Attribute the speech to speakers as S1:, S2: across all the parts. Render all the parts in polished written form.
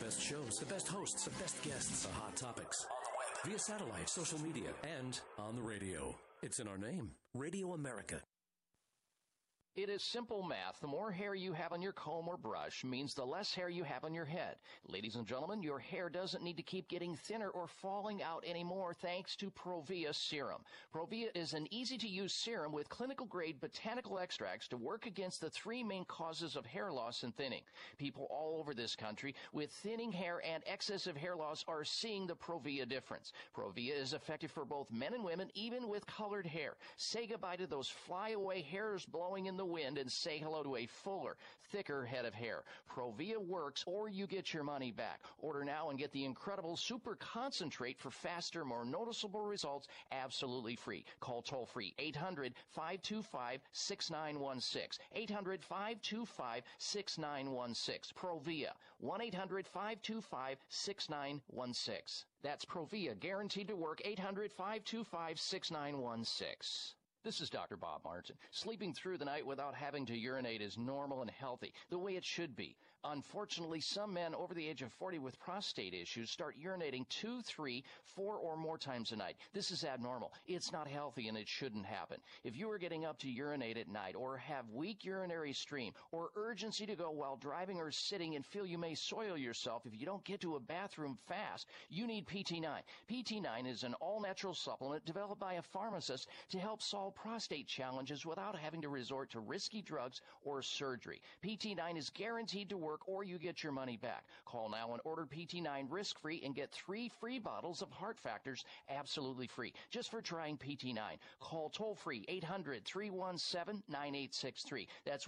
S1: best shows, the best hosts, the best guests, the hot topics. On the web, via satellite, social media, and on the radio. It's in our name, Radio America.
S2: It is simple math. The more hair you have on your comb or brush means the less hair you have on your head. Ladies and gentlemen, your hair doesn't need to keep getting thinner or falling out anymore thanks to Provia Serum. Provia is an easy-to-use serum with clinical-grade botanical extracts to work against the three main causes of hair loss and thinning. People all over this country with thinning hair and excessive hair loss are seeing the Provia difference. Provia is effective for both men and women, even with colored hair. Say goodbye to those flyaway hairs blowing in the wind and say hello to a fuller, thicker head of hair. Provia works, or you get your money back. Order now and get the incredible super concentrate for faster, more noticeable results absolutely free. Call toll-free 800-525-6916. 800-525-6916. Provia. 1-800-525-6916. That's Provia, guaranteed to work. 800-525-6916. This is Dr. Bob Martin. Sleeping through the night without having to urinate is normal and healthy, the way it should be. Unfortunately, some men over the age of 40 with prostate issues start urinating 2, 3, 4, or more times a night. This is abnormal. It's not healthy, and it shouldn't happen. If you are getting up to urinate at night or have weak urinary stream or urgency to go while driving or sitting and feel you may soil yourself if you don't get to a bathroom fast, you need PT9. PT9 is an all-natural supplement developed by a pharmacist to help solve prostate challenges without having to resort to risky drugs or surgery. PT9 is guaranteed to work, or you get your money back. Call now and order PT9 risk-free and get 3 free bottles of Heart Factors absolutely free just for trying PT9. Call toll-free 800-317-9863. That's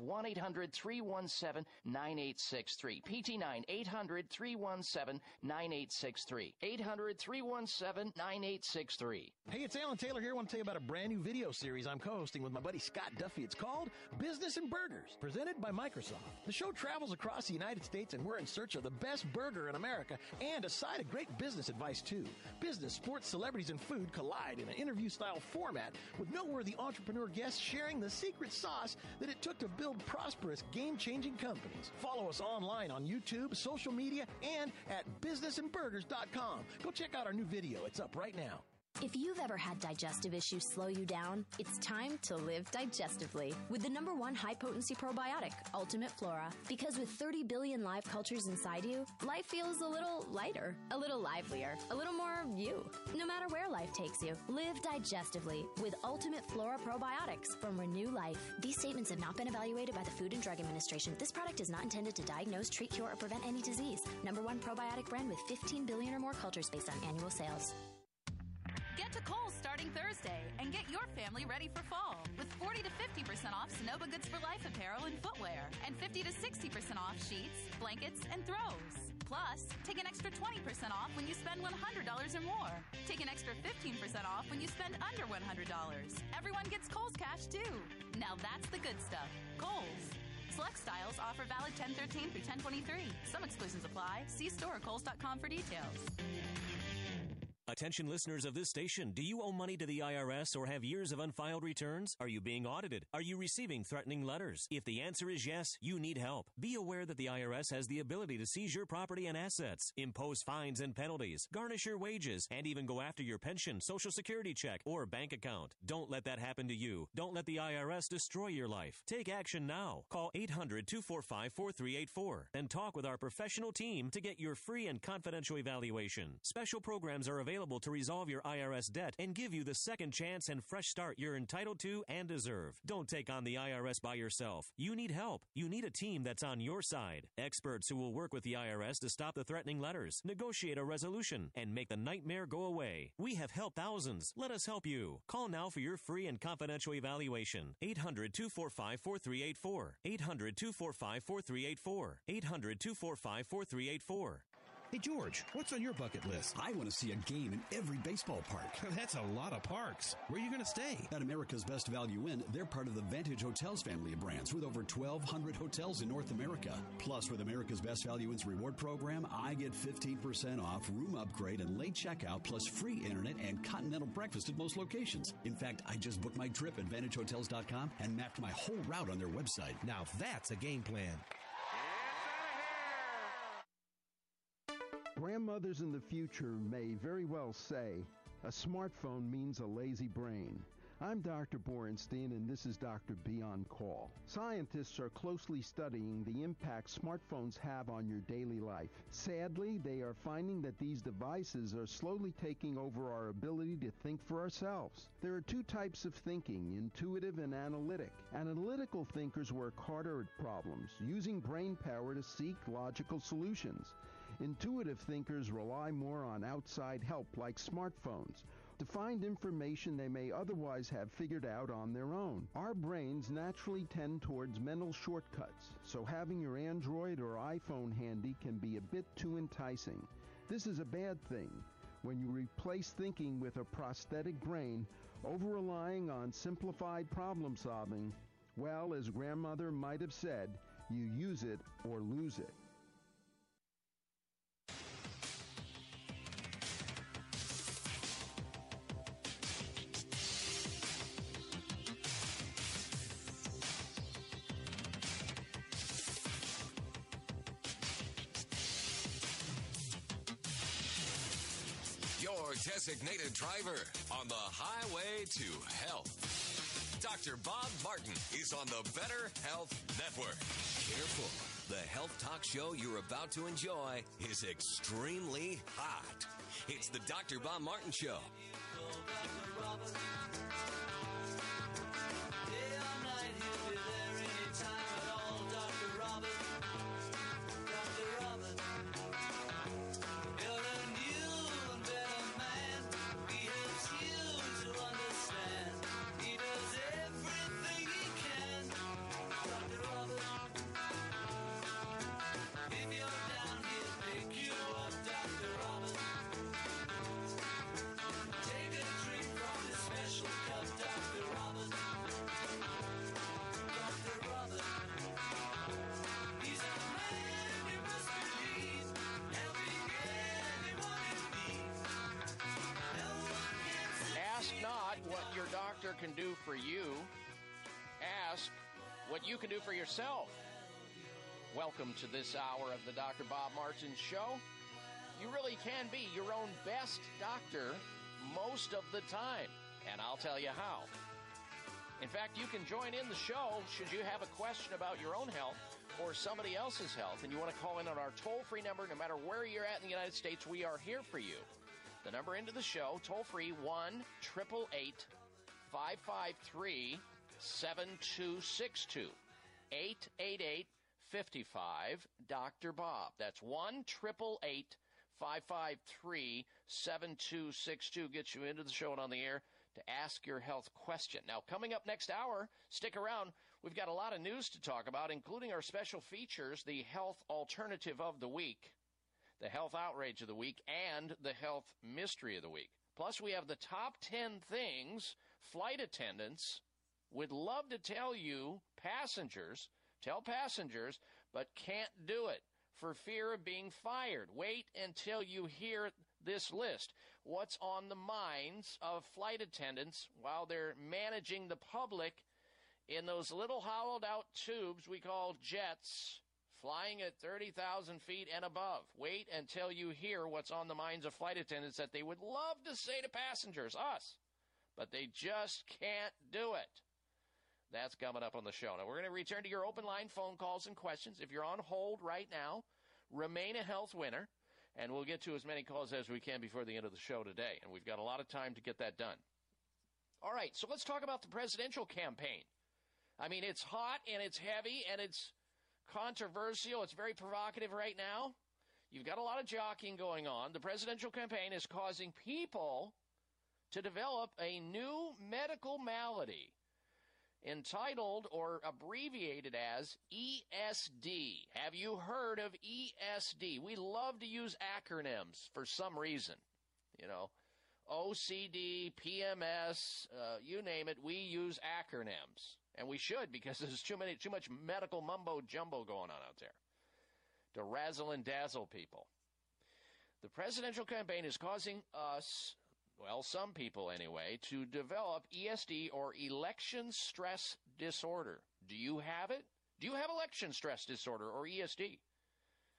S2: 1-800-317-9863. PT9, 800-317-9863. 800-317-9863.
S3: Hey, it's Alan Taylor here. I want to tell you about a brand new video series I'm co-hosting with my buddy Scott Duffy. It's called Business and Burgers, presented by Microsoft. The show travels across the United States, and we're in search of the best burger in America and a side of great business advice, too. Business, sports, celebrities, and food collide in an interview-style format with noteworthy entrepreneur guests sharing the secret sauce that it took to build prosperous, game-changing companies. Follow us online on YouTube, social media, and at businessandburgers.com. Go check out our new video. It's up right now.
S4: If you've ever had digestive issues slow you down, it's time to live digestively with the #1 high-potency probiotic, Ultimate Flora. Because with 30 billion live cultures inside you, life feels a little lighter, a little livelier, a little more you. No matter where life takes you, live digestively with Ultimate Flora probiotics from Renew Life. These statements have not been evaluated by the Food and Drug Administration. This product is not intended to diagnose, treat, cure, or prevent any disease. #1 probiotic brand with 15 billion or more cultures based on annual sales.
S5: Get to Kohl's starting Thursday and get your family ready for fall with 40 to 50% off Sonoma Goods for Life apparel and footwear and 50 to 60% off sheets, blankets, and throws. Plus, take an extra 20% off when you spend $100 or more. Take an extra 15% off when you spend under $100. Everyone gets Kohl's cash, too. Now that's the good stuff. Kohl's. Select styles offer valid 10/13 through 10/23. Some exclusions apply. See store or Kohl's.com for details.
S6: Attention listeners of this station, do you owe money to the IRS or have years of unfiled returns? Are you being audited? Are you receiving threatening letters? If the answer is yes, you need help. Be aware that the IRS has the ability to seize your property and assets, impose fines and penalties, garnish your wages, and even go after your pension, Social Security check, or bank account. Don't let that happen to you. Don't let the IRS destroy your life. Take action now. Call 800-245-4384 and talk with our professional team to get your free and confidential evaluation. Special programs are available to resolve your IRS debt and give you the second chance and fresh start you're entitled to and deserve. Don't take on the IRS by yourself. You need help. You need a team that's on your side. Experts who will work with the IRS to stop the threatening letters, negotiate a resolution, and make the nightmare go away. We have helped thousands. Let us help you. Call now for your free and confidential evaluation. 800-245-4384. 800-245-4384. 800-245-4384.
S7: Hey, George, what's on your bucket list?
S8: I want to see a game in every baseball park.
S7: That's a lot of parks. Where are you going to stay?
S8: At America's Best Value Inn, they're part of the Vantage Hotels family of brands with over 1,200 hotels in North America. Plus, with America's Best Value Inn's reward program, I get 15% off, room upgrade, and late checkout, plus free internet and continental breakfast at most locations. In fact, I just booked my trip at VantageHotels.com and mapped my whole route on their website.
S7: Now that's a game plan.
S9: Grandmothers in the future may very well say, a smartphone means a lazy brain. I'm Dr. Borenstein, and this is Dr. B on Call. Scientists are closely studying the impact smartphones have on your daily life. Sadly, they are finding that these devices are slowly taking over our ability to think for ourselves. There are two types of thinking, intuitive and analytic. Analytical thinkers work harder at problems, using brain power to seek logical solutions. Intuitive thinkers rely more on outside help like smartphones to find information they may otherwise have figured out on their own. Our brains naturally tend towards mental shortcuts, so having your Android or iPhone handy can be a bit too enticing. This is a bad thing. When you replace thinking with a prosthetic brain, over-relying on simplified problem solving, well, as grandmother might have said, you use it or lose it.
S10: Designated driver on the highway to health. Dr. Bob Martin is on the Better Health Network. Careful, the health talk show you're about to enjoy is extremely hot. It's the Dr. Bob Martin Show.
S2: Can do for you. Ask what you can do for yourself. Welcome to this hour of the Dr. Bob Martin Show. You really can be your own best doctor most of the time, and I'll tell you how. In fact, you can join in the show should you have a question about your own health or somebody else's health, and you want to call in on our toll-free number. No matter where you're at in the United States, we are here for you. The number into the show, toll-free, 1-888-553-7262. 888-55-Dr. Bob. That's 1-888-553-7262. Gets you into the show and on the air to ask your health question. Now, coming up next hour, stick around. We've got a lot of news to talk about, including our special features, the health alternative of the week, the health outrage of the week, and the health mystery of the week. Plus, we have the top 10 things flight attendants would love to tell passengers, but can't do it for fear of being fired. Wait until you hear this list. What's on the minds of flight attendants while they're managing the public in those little hollowed-out tubes we call jets, flying at 30,000 feet and above. Wait until you hear what's on the minds of flight attendants that they would love to say to passengers, us, but they just can't do it. That's coming up on the show. Now, we're going to return to your open line phone calls and questions. If you're on hold right now, remain a health winner, and we'll get to as many calls as we can before the end of the show today, and we've got a lot of time to get that done. All right, so let's talk about the presidential campaign. I mean, it's hot, and it's heavy, and it's controversial. It's very provocative right now. You've got a lot of jockeying going on. The presidential campaign is causing people to develop a new medical malady entitled or abbreviated as ESD. Have you heard of ESD? We love to use acronyms for some reason. You know, OCD, PMS, you name it, we use acronyms. And we should, because there's too much medical mumbo-jumbo going on out there to razzle and dazzle people. The presidential campaign is causing us, well, some people anyway, to develop ESD or election stress disorder. Do you have it? Do you have election stress disorder or ESD?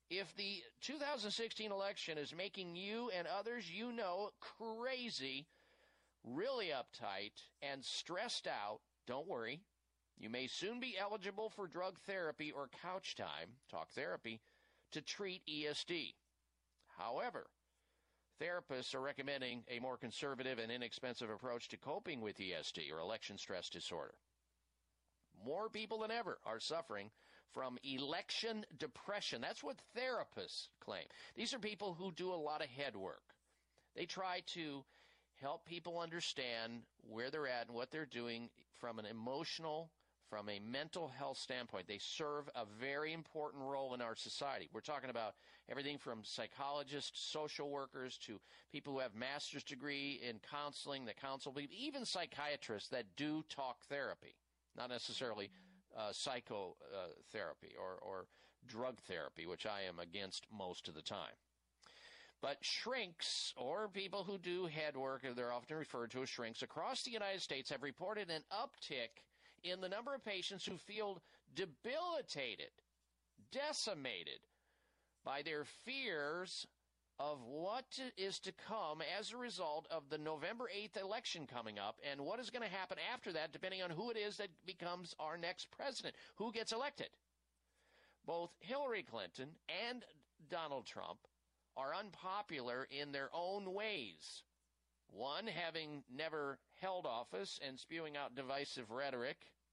S2: If the 2016 election is making you and others you know crazy, really uptight, and stressed out, don't worry. You may soon be eligible for drug therapy or couch time, talk therapy, to treat ESD. However, therapists are recommending a more conservative and inexpensive approach to coping with ESD, or election stress disorder. More people than ever are suffering from election depression. That's what therapists claim. These are people who do a lot of head work. They try to help people understand where they're at and what they're doing from an emotional, from a mental health standpoint. They serve a very important role in our society. We're talking about everything from psychologists, social workers, to people who have master's degree in counseling, that counsel people, even psychiatrists that do talk therapy, not necessarily psychotherapy or drug therapy, which I am against most of the time. But shrinks, or people who do head work, they're often referred to as shrinks, across the United States have reported an uptick in the number of patients who feel debilitated, decimated by their fears of what is to come as a result of the November 8th election coming up, and what is going to happen after that, depending on who it is that becomes our next president, who gets elected. Both Hillary Clinton and Donald Trump are unpopular in their own ways. One, having never held office and spewing out divisive rhetoric.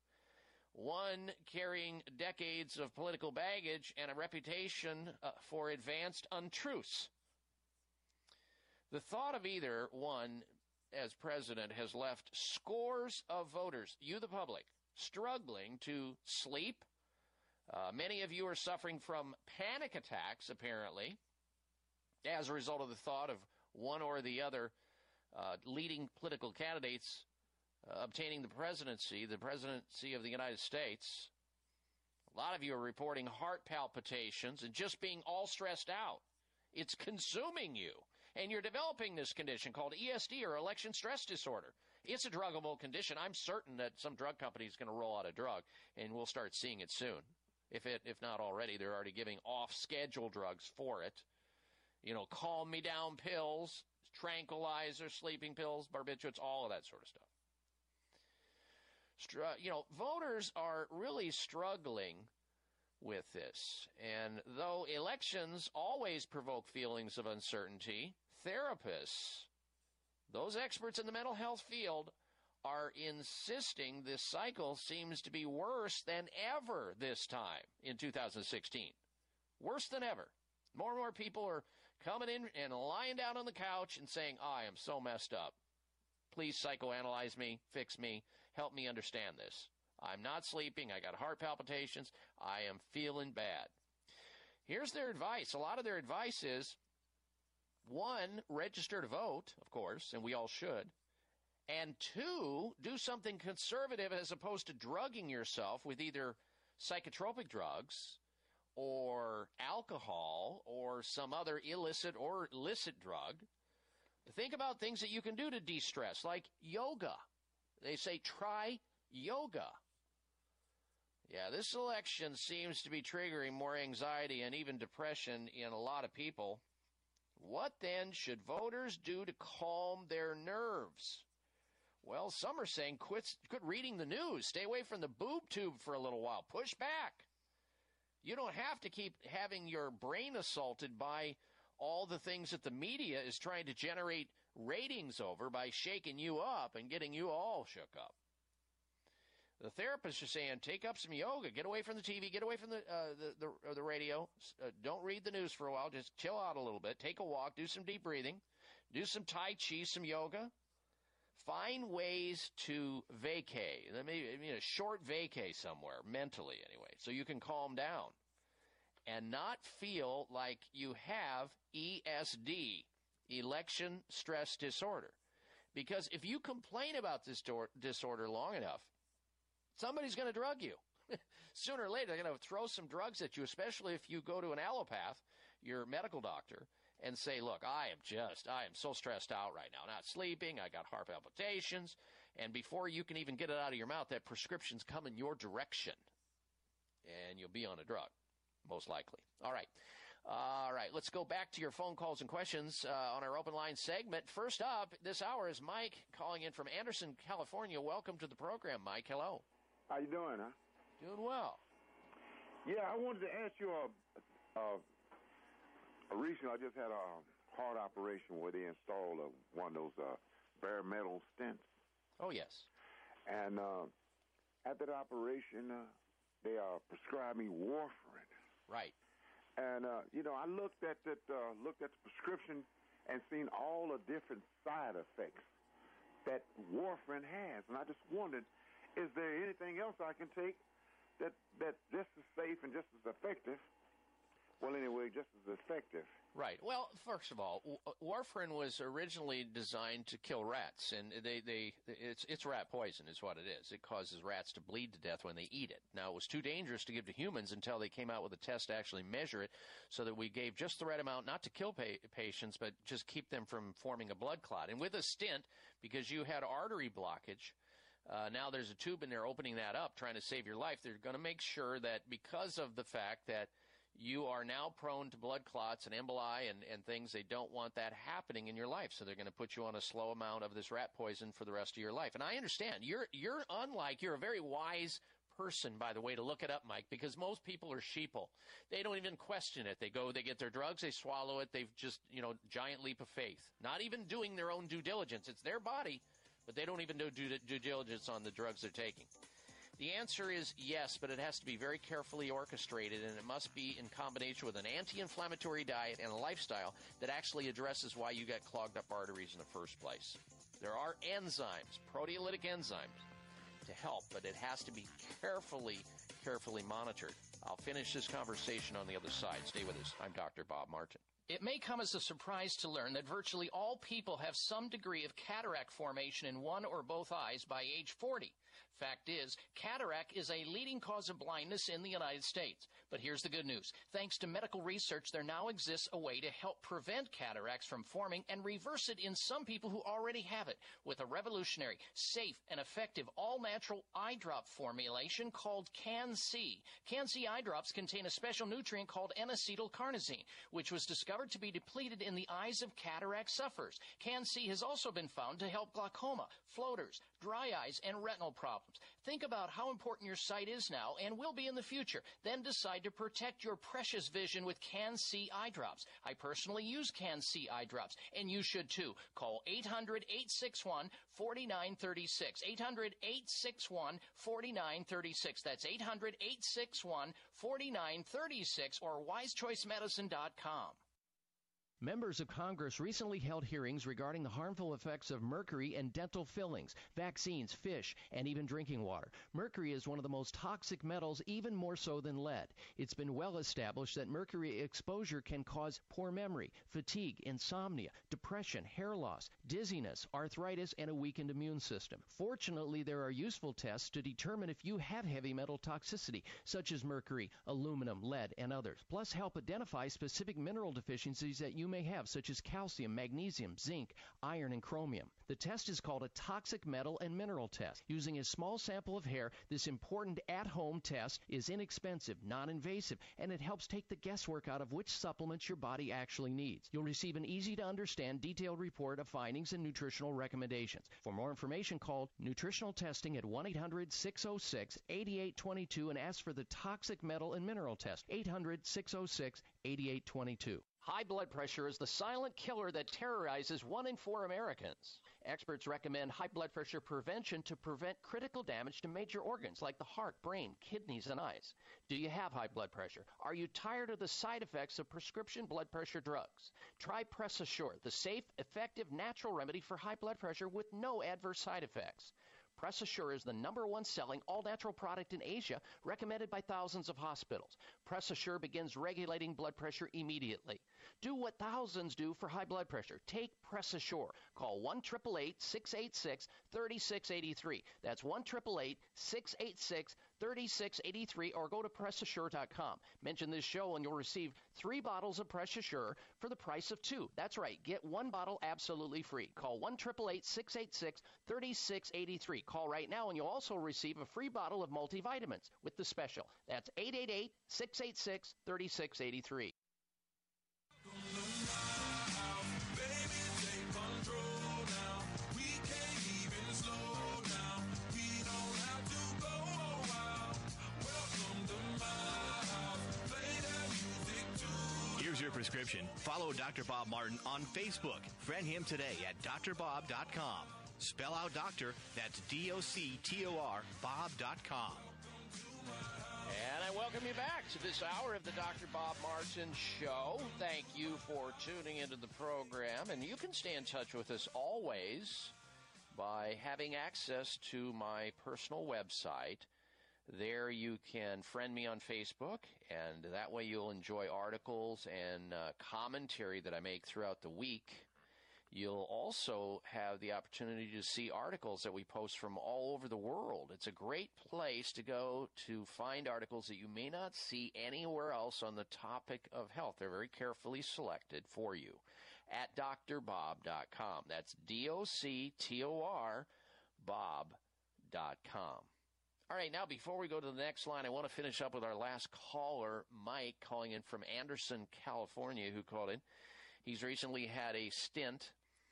S2: One, carrying decades of political baggage and a reputation for advanced untruths. The thought of either one as president has left scores of voters, you the public, struggling to sleep. Many of you are suffering from panic attacks, apparently, as a result of the thought of one or the other leading political candidates obtaining the presidency of the United States. A lot of you are reporting heart palpitations and just being all stressed out. It's consuming you. And you're developing this condition called ESD, or election stress disorder. It's a druggable condition. I'm certain that some drug company is going to roll out a drug, and we'll start seeing it soon. If not already, they're already giving off-schedule drugs for it. You know, calm-me-down pills, tranquilizers, sleeping pills, barbiturates, all of that sort of stuff. Voters are really struggling with this. And though elections always provoke feelings of uncertainty, therapists, those experts in the mental health field, are insisting this cycle seems to be worse than ever this time in 2016. Worse than ever. More and more people are coming in and lying down on the couch and saying, I am so messed up. Please psychoanalyze me, fix me, help me understand this. I'm not sleeping. I got heart palpitations. I am feeling bad. Here's their advice. A lot of their advice is, one, register to vote, of course, and we all should. And two, do something conservative as opposed to drugging yourself with either psychotropic drugs or alcohol or some other illicit or licit drug. Think about things that you can do to de-stress, like yoga. They say try yoga. Yeah, this election seems to be triggering more anxiety and even depression in a lot of people. What then should voters do to calm their nerves? Well, some are saying quit reading the news. Stay away from the boob tube for a little while. Push back. You don't have to keep having your brain assaulted by all the things that the media is trying to generate ratings over by shaking you up and getting you all shook up. The therapists are saying, take up some yoga, get away from the TV, get away from the radio. Don't read the news for a while. Just chill out a little bit. Take a walk. Do some deep breathing. Do some Tai Chi, some yoga. Find ways to vacay. Maybe a short vacay somewhere, mentally anyway, so you can calm down and not feel like you have ESD, election stress disorder. Because if you complain about this disorder long enough, somebody's going to drug you. Sooner or later, they're going to throw some drugs at you, especially if you go to an allopath, your medical doctor, and say, look, I am so stressed out right now, not sleeping, I got heart palpitations, and before you can even get it out of your mouth, that prescription's come in your direction, and you'll be on a drug, most likely. All right. let's go back to your phone calls and questions on our open line segment. First up this hour is Mike calling in from Anderson, California. Welcome to the program, Mike. Hello.
S11: How you doing, huh?
S2: Doing well.
S11: Yeah, I wanted to ask you, recently I just had a heart operation where they installed one of those bare metal stents.
S2: Oh, yes.
S11: And after the operation, they prescribed me warfarin.
S2: Right.
S11: And, I looked at the prescription and seen all the different side effects that warfarin has. And I just wondered, is there anything else I can take that just as safe and just as effective? Well, anyway, just as effective.
S2: Right. Well, first of all, warfarin was originally designed to kill rats, and it's rat poison is what it is. It causes rats to bleed to death when they eat it. Now, it was too dangerous to give to humans until they came out with a test to actually measure it, so that we gave just the right amount, not to kill patients, but just keep them from forming a blood clot. And with a stent, because you had artery blockage, now there's a tube in there opening that up, trying to save your life. They're going to make sure that because of the fact that you are now prone to blood clots and emboli and things, they don't want that happening in your life. So they're going to put you on a slow amount of this rat poison for the rest of your life. And I understand. You're a very wise person, by the way, to look it up, Mike, because most people are sheeple. They don't even question it. They get their drugs, they swallow it. They've just, giant leap of faith. Not even doing their own due diligence. It's their body, but they don't even do due diligence on the drugs they're taking. The answer is yes, but it has to be very carefully orchestrated, and it must be in combination with an anti-inflammatory diet and a lifestyle that actually addresses why you got clogged up arteries in the first place. There are enzymes, proteolytic enzymes, to help, but it has to be carefully monitored. I'll finish this conversation on the other side. Stay with us. I'm Dr. Bob Martin. It may come as a surprise to learn that virtually all people have some degree of cataract formation in one or both eyes by age 40. Fact is, cataract is a leading cause of blindness in the United States. But here's the good news. Thanks to medical research, there now exists a way to help prevent cataracts from forming and reverse it in some people who already have it with a revolutionary, safe, and effective all-natural eye drop formulation called Can-C. Can-C eye drops contain a special nutrient called N-acetylcarnosine, which was discovered to be depleted in the eyes of cataract sufferers. Can-C has also been found to help glaucoma, floaters, dry eyes, and retinal problems. Think about how important your sight is now and will be in the future. Then decide to protect your precious vision with Can-C eye drops. I personally use Can-C eye drops, and you should too. Call 800-861-4936. 800-861-4936. That's 800-861-4936 or wisechoicemedicine.com.
S12: Members of Congress recently held hearings regarding the harmful effects of mercury in dental fillings, vaccines, fish, and even drinking water. Mercury is one of the most toxic metals, even more so than lead. It's been well established that mercury exposure can cause poor memory, fatigue, insomnia, depression, hair loss, dizziness, arthritis, and a weakened immune system. Fortunately, there are useful tests to determine if you have heavy metal toxicity, such as mercury, aluminum, lead, and others. Plus, help identify specific mineral deficiencies that you may have, such as calcium, magnesium, zinc, iron, and chromium. The test is called a toxic metal and mineral test. Using a small sample of hair, this important at-home test is inexpensive, non-invasive, and it helps take the guesswork out of which supplements your body actually needs. You'll receive an easy-to-understand, detailed report of findings and nutritional recommendations. For more information, call Nutritional Testing at 1-800-606-8822 and ask for the toxic metal and mineral test. 800-606-8822.
S2: High blood pressure is the silent killer that terrorizes 1 in 4 Americans. Experts recommend high blood pressure prevention to prevent critical damage to major organs like the heart, brain, kidneys, and eyes. Do you have high blood pressure? Are you tired of the side effects of prescription blood pressure drugs? Try Press Assure, the safe, effective, natural remedy for high blood pressure with no adverse side effects. Press Assure is the #1 selling all-natural product in Asia, recommended by thousands of hospitals. Press Assure begins regulating blood pressure immediately. Do what thousands do for high blood pressure. Take Press Assure. Call 1-888-686-3683. That's 1-888-686-3683 or go to PressAssure.com. Mention this show and you'll receive 3 bottles of Press Assure for the price of 2. That's right. Get 1 bottle absolutely free. Call 1-888-686-3683. Call right now and you'll also receive a free bottle of multivitamins with the special. That's 888-686-3683.
S13: Here's your prescription. Follow Dr. Bob Martin on Facebook. Friend him today at drbob.com. Spell out doctor, that's D-O-C-T-O-R, Bob.com.
S2: And I welcome you back to this hour of the Dr. Bob Martin Show. Thank you for tuning into the program. And you can stay in touch with us always by having access to my personal website. There you can friend me on Facebook, and that way you'll enjoy articles and commentary that I make throughout the week. You'll also have the opportunity to see articles that we post from all over the world. It's a great place to go to find articles that you may not see anywhere else on the topic of health. They're very carefully selected for you at drbob.com. That's D-O-C-T-O-R, Bob.com. All right, now before we go to the next line, I want to finish up with our last caller, Mike, calling in from Anderson, California, who called in. He's recently had a stent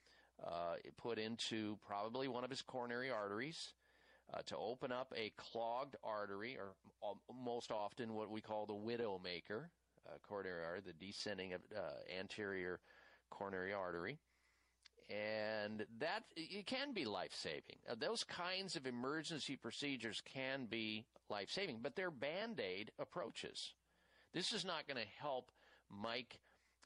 S2: put into probably one of his coronary arteries to open up a clogged artery, or most often what we call the widowmaker coronary artery, the descending of anterior coronary artery. And that, it can be life-saving. Those kinds of emergency procedures can be life-saving, but they're Band-Aid approaches. This is not going to help Mike,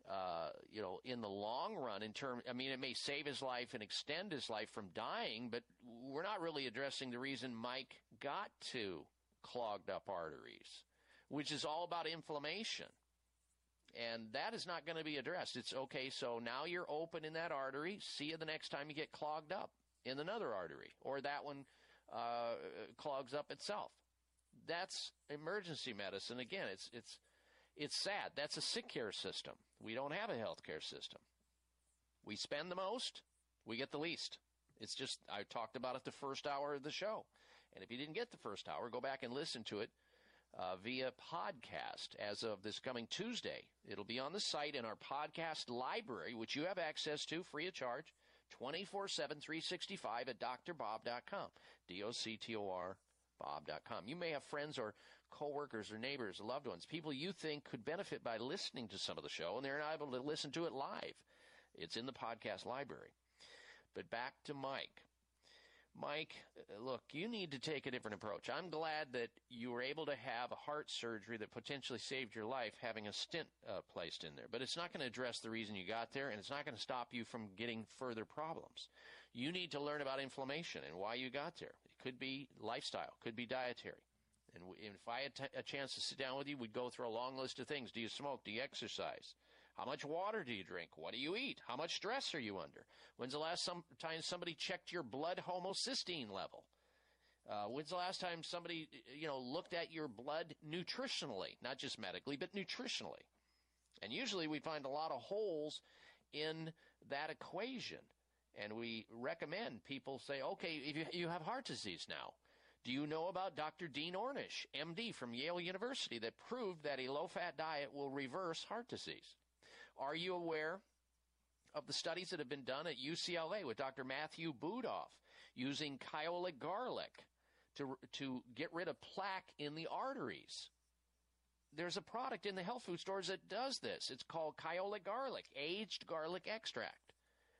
S2: in the long run it may save his life and extend his life from dying, but we're not really addressing the reason Mike got to clogged up arteries, which is all about inflammation. And that is not going to be addressed. It's okay, so now you're open in that artery. See you the next time you get clogged up in another artery, or that one clogs up itself. That's emergency medicine. Again, it's sad. That's a sick care system. We don't have a health care system. We spend the most, we get the least. It's just, I talked about it the first hour of the show. And if you didn't get the first hour, go back and listen to it via podcast as of this coming Tuesday. It'll be on the site in our podcast library, which you have access to free of charge, 24/7, 365 at drbob.com, D-O-C-T-O-R, Bob.com. You may have friends or coworkers or neighbors, loved ones, people you think could benefit by listening to some of the show, and they're not able to listen to it live. It's in the podcast library. But back to Mike. Mike, look, you need to take a different approach. I'm glad that you were able to have a heart surgery that potentially saved your life, having a stent placed in there. But it's not going to address the reason you got there, and it's not going to stop you from getting further problems. You need to learn about inflammation and why you got there. It could be lifestyle, could be dietary. And if I had a chance to sit down with you, we'd go through a long list of things. Do you smoke? Do you exercise? How much water do you drink? What do you eat? How much stress are you under? When's the last time somebody checked your blood homocysteine level? When's the last time somebody, looked at your blood nutritionally, not just medically, but nutritionally? And usually we find a lot of holes in that equation. And we recommend people say, okay, if you have heart disease now, do you know about Dr. Dean Ornish, MD from Yale University, that proved that a low-fat diet will reverse heart disease? Are you aware of the studies that have been done at UCLA with Dr. Matthew Budoff using Kyolic garlic to get rid of plaque in the arteries? There's a product in the health food stores that does this. It's called Kyolic garlic, aged garlic extract,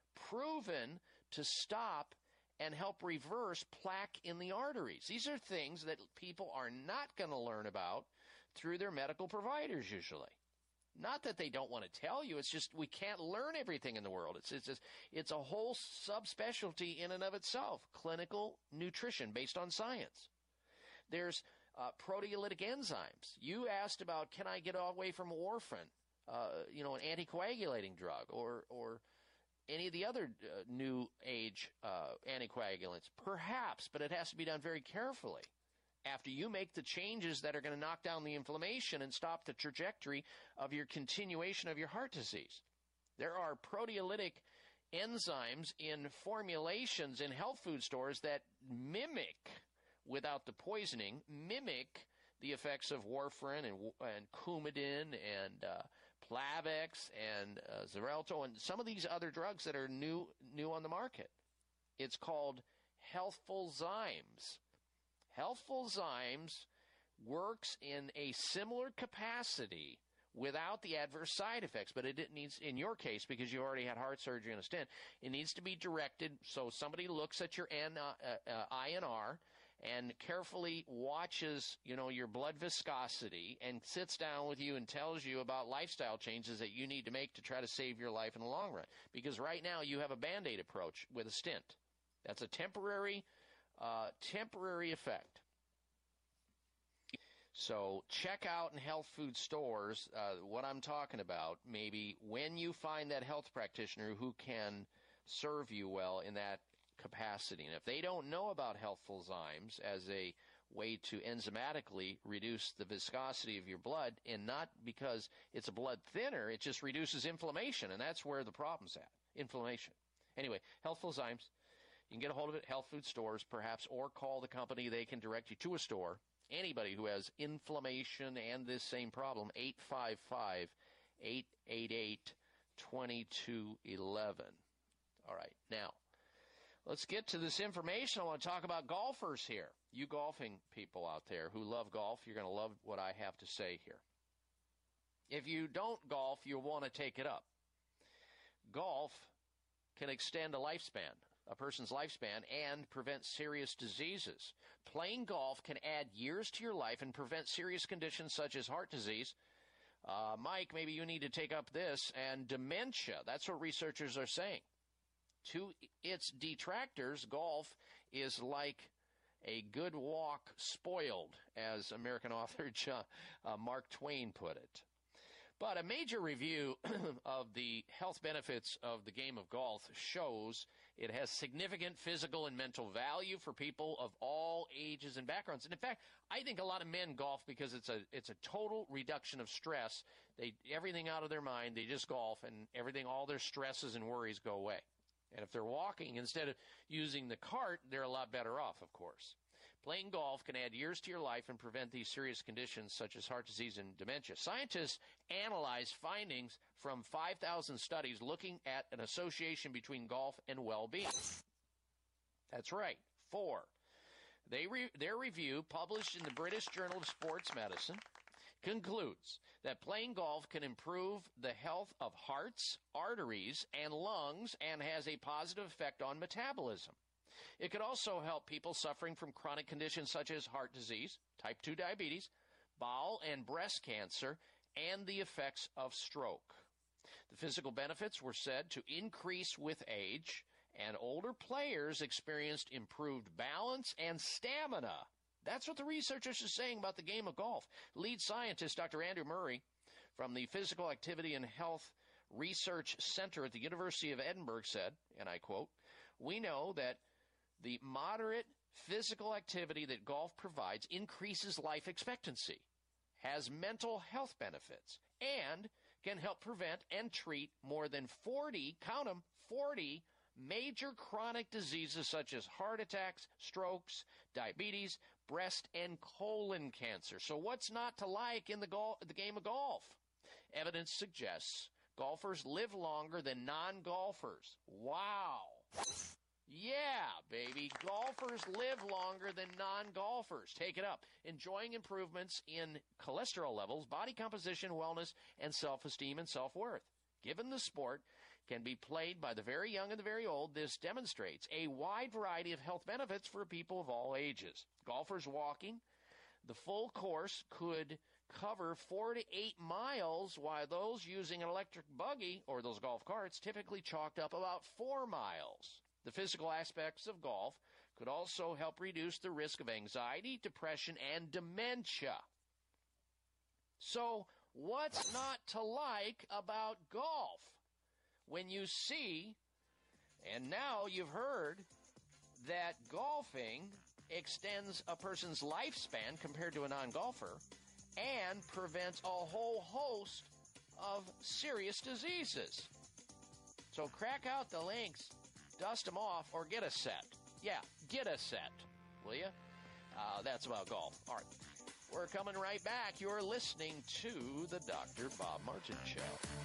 S2: proven to stop and help reverse plaque in the arteries. These are things that people are not going to learn about through their medical providers usually. Not that they don't want to tell you, it's just we can't learn everything in the world. It's a whole subspecialty in and of itself, clinical nutrition based on science. There's proteolytic enzymes. You asked about, can I get away from warfarin, an anticoagulating drug, or any of the other new age anticoagulants? Perhaps, but it has to be done very carefully. After you make the changes that are going to knock down the inflammation and stop the trajectory of your continuation of your heart disease. There are proteolytic enzymes in formulations in health food stores that mimic, without the poisoning, mimic the effects of warfarin and Coumadin and Plavix and Xarelto and some of these other drugs that are new on the market. It's called Healthful Zymes. Healthful Zymes works in a similar capacity without the adverse side effects. But it needs, in your case, because you already had heart surgery and a stent, it needs to be directed so somebody looks at your INR and carefully watches, your blood viscosity and sits down with you and tells you about lifestyle changes that you need to make to try to save your life in the long run. Because right now you have a Band-Aid approach with a stent. That's a temporary effect. So check out in health food stores what I'm talking about, maybe when you find that health practitioner who can serve you well in that capacity. And if they don't know about healthful zymes as a way to enzymatically reduce the viscosity of your blood, and not because it's a blood thinner, it just reduces inflammation, and that's where the problem's at, inflammation. Anyway, healthful zymes, you can get a hold of it, health food stores perhaps, or call the company. They can direct you to a store. Anybody who has inflammation and this same problem, 855-888-2211. All right, now, let's get to this information. I want to talk about golfers here. You golfing people out there who love golf, you're going to love what I have to say here. If you don't golf, you'll want to take it up. Golf can extend a person's lifespan, and prevent serious diseases. Playing golf can add years to your life and prevent serious conditions such as heart disease. Mike, maybe you need to take up this, and dementia. That's what researchers are saying. To its detractors, golf is like a good walk spoiled, as American author Mark Twain put it. But a major review of the health benefits of the game of golf shows it has significant physical and mental value for people of all ages and backgrounds. And in fact, I think a lot of men golf because it's a total reduction of stress. Everything out of their mind, they just golf, and all their stresses and worries go away. And if they're walking instead of using the cart, they're a lot better off, of course. Playing golf can add years to your life and prevent these serious conditions such as heart disease and dementia. Scientists analyzed findings from 5,000 studies looking at an association between golf and well-being. That's right, 4. Their review, published in the British Journal of Sports Medicine, concludes that playing golf can improve the health of hearts, arteries, and lungs, and has a positive effect on metabolism. It could also help people suffering from chronic conditions such as heart disease, type 2 diabetes, bowel and breast cancer, and the effects of stroke. The physical benefits were said to increase with age, and older players experienced improved balance and stamina. That's what the researchers are saying about the game of golf. Lead scientist Dr. Andrew Murray from the Physical Activity and Health Research Center at the University of Edinburgh said, and I quote, "We know that the moderate physical activity that golf provides increases life expectancy, has mental health benefits, and can help prevent and treat more than 40, count them, 40 major chronic diseases such as heart attacks, strokes, diabetes, breast and colon cancer." So what's not to like in the game of golf? Evidence suggests golfers live longer than non-golfers. Wow. Yeah, baby. Golfers live longer than non-golfers. Take it up. Enjoying improvements in cholesterol levels, body composition, wellness, and self-esteem and self-worth. Given the sport can be played by the very young and the very old, this demonstrates a wide variety of health benefits for people of all ages. Golfers walking the full course could cover 4 to 8 miles, while those using an electric buggy or those golf carts typically chalked up about 4 miles. The physical aspects of golf could also help reduce the risk of anxiety, depression, and dementia. So, what's not to like about golf? When you see, and now you've heard, that golfing extends a person's lifespan compared to a non-golfer and prevents a whole host of serious diseases. So crack out the links, dust them off, or get a set. Yeah, get a set, will you? That's about golf. All right. We're coming right back. You're listening to the Dr. Bob Martin Show.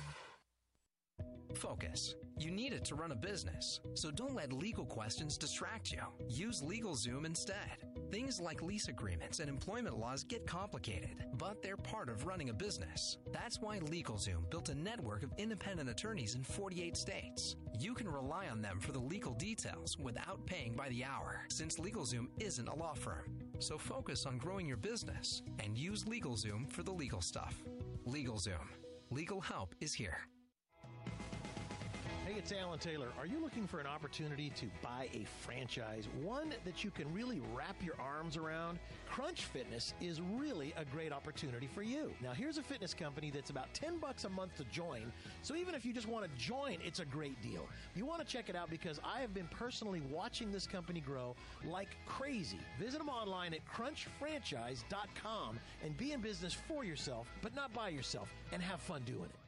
S14: Focus. You need it to run a business, so don't let legal questions distract you. Use LegalZoom instead. Things like lease agreements and employment laws get complicated, but they're part of running a business. That's why LegalZoom built a network of independent attorneys in 48 states. You can rely on them for the legal details without paying by the hour, since LegalZoom isn't a law firm. So focus on growing your business and use LegalZoom for the legal stuff. LegalZoom. Legal help is here.
S3: Hey, it's Alan Taylor. Are you looking for an opportunity to buy a franchise, one that you can really wrap your arms around? Crunch Fitness is really a great opportunity for you. Now, here's a fitness company that's about $10 a month to join, so even if you just want to join, it's a great deal. You want to check it out because I have been personally watching this company grow like crazy. Visit them online at crunchfranchise.com and be in business for yourself, but not by yourself, and have fun doing it.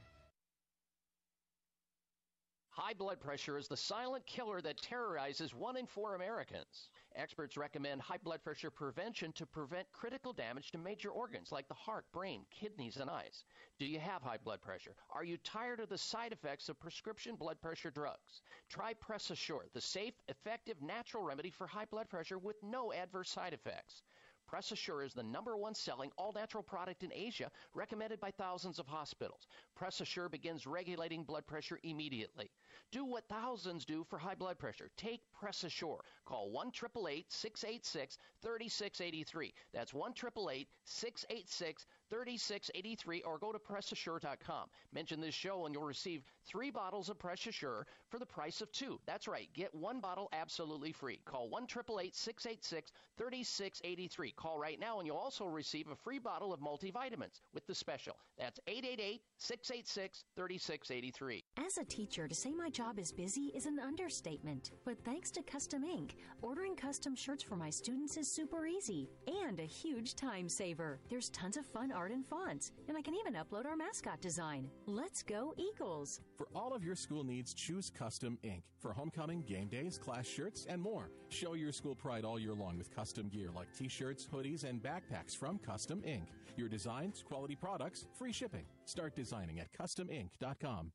S2: High blood pressure is the silent killer that terrorizes 1 in 4 Americans. Experts recommend high blood pressure prevention to prevent critical damage to major organs like the heart, brain, kidneys, and eyes. Do you have high blood pressure? Are you tired of the side effects of prescription blood pressure drugs? Try Press Assure, the safe, effective, natural remedy for high blood pressure with no adverse side effects. Press Assure is the #1 selling all-natural product in Asia, recommended by thousands of hospitals. Press Assure begins regulating blood pressure immediately. Do what thousands do for high blood pressure. Take Press Assure. Call 1-888-686-3683. That's 1-888-686-3683, or go to PressAssure.com. Mention this show and you'll receive 3 bottles of Press Assure for the price of 2. That's right. Get 1 bottle absolutely free. Call 1-888-686-3683. Call right now and you'll also receive a free bottle of multivitamins with the special. That's 888-686-3683.
S15: As a teacher, to say my job is busy is an understatement. But thanks to Custom Ink, ordering custom shirts for my students is super easy and a huge time saver. There's tons of fun art and fonts, and I can even upload our mascot design. Let's go Eagles!
S16: For all of your school needs, choose Custom Ink. For homecoming, game days, class shirts, and more. Show your school pride all year long with custom gear like t-shirts, hoodies, and backpacks from Custom Ink. Your designs, quality products, free shipping. Start designing at CustomInk.com.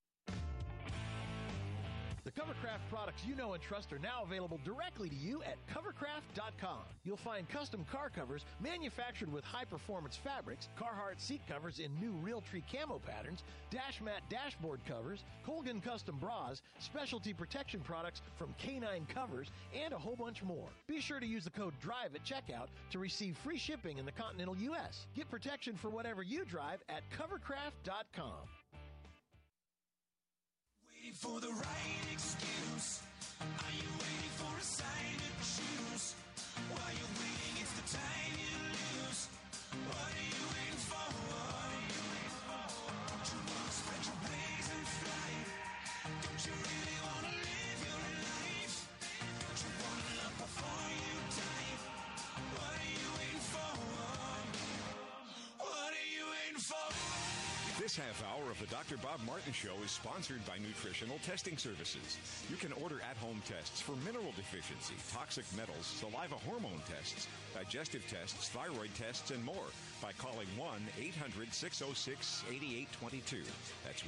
S3: The Covercraft products you know and trust are now available directly to you at Covercraft.com. You'll find custom car covers manufactured with high-performance fabrics, Carhartt seat covers in new Realtree camo patterns, Dash Mat dashboard covers, Colgan custom bras, specialty protection products from K9 Covers, and a whole bunch more. Be sure to use the code DRIVE at checkout to receive free shipping in the continental U.S. Get protection for whatever you drive at Covercraft.com.
S17: Waiting for the right excuse. Are you waiting for a sign to choose? While you're waiting, it's the time you lose. What are you waiting for? Don't you want to spread your wings and fly? Don't you really want to live your life? Don't you want to love before you die? What are you waiting for? What are you waiting for?
S18: This half hour of the Dr. Bob Martin Show is sponsored by Nutritional Testing Services. You can order at-home tests for mineral deficiency, toxic metals, saliva hormone tests, digestive tests, thyroid tests, and more by calling 1-800-606-8822. That's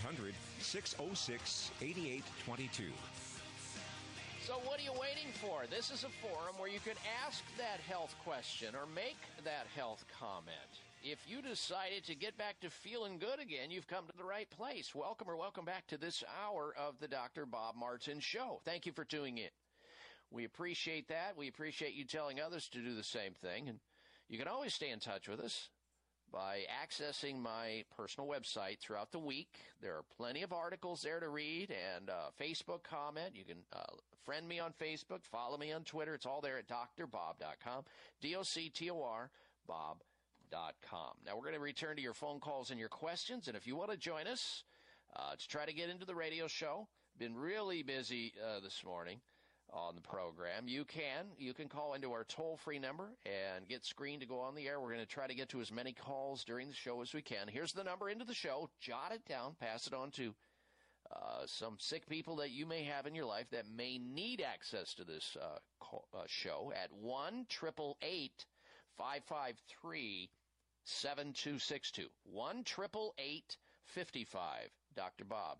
S18: 1-800-606-8822.
S2: So what are you waiting for? This is a forum where you can ask that health question or make that health comment. If you decided to get back to feeling good again, you've come to the right place. Welcome or welcome back to this hour of the Dr. Bob Martin Show. Thank you for tuning in. We appreciate that. We appreciate you telling others to do the same thing. And you can always stay in touch with us by accessing my personal website throughout the week. There are plenty of articles there to read and Facebook comment. You can friend me on Facebook, follow me on Twitter. It's all there at drbob.com, DOCTOR, Bob.com. Now, we're going to return to your phone calls and your questions, and if you want to join us to try to get into the radio show, been really busy this morning on the program, you can call into our toll-free number and get screened to go on the air. We're going to try to get to as many calls during the show as we can. Here's the number into the show. Jot it down, pass it on to some sick people that you may have in your life that may need access to this show at 1-888-553-7262. 1-888-55 Dr. Bob.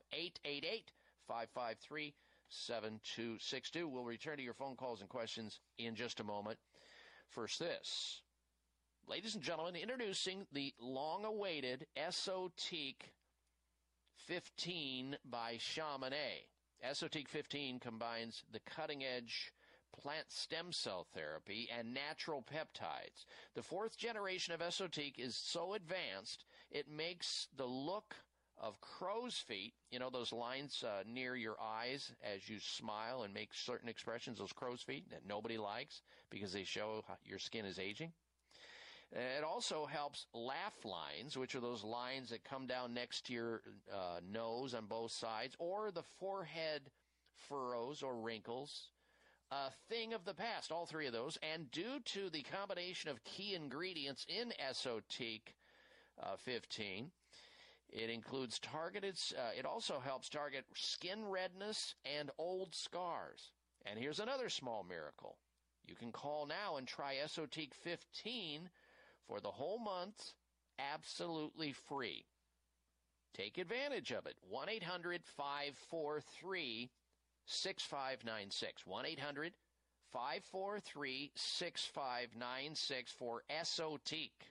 S2: 888-553-7262. We'll return to your phone calls and questions in just a moment. First this. Ladies and gentlemen, introducing the long-awaited Esotique 15 by Chamonix. Esotique 15 combines the cutting-edge plant stem cell therapy and natural peptides. The fourth generation of Esotique is so advanced, it makes the look of crow's feet, you know, those lines near your eyes as you smile and make certain expressions, those crow's feet that nobody likes because they show how your skin is aging. It also helps laugh lines, which are those lines that come down next to your nose on both sides, or the forehead furrows or wrinkles. A thing of the past, all three of those. And due to the combination of key ingredients in Esotique 15, it includes targeted, it also helps target skin redness and old scars. And here's another small miracle. You can call now and try Esotique 15 for the whole month, absolutely free. Take advantage of it. 1-800-543-6596. 1-800-543-6596 for Esotique.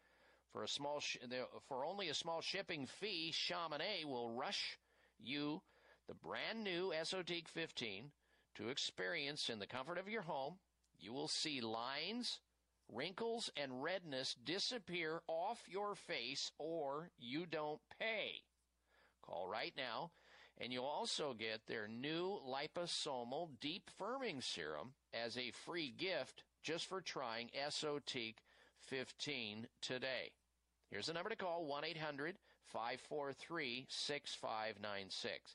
S2: For only a small shipping fee, Chamonix will rush you the brand new Esotique 15 to experience in the comfort of your home. You will see lines, wrinkles, and redness disappear off your face, or you don't pay. Call right now, and you'll also get their new liposomal deep firming serum as a free gift just for trying Esotique 15 today. Here's the number to call, 1-800-543-6596.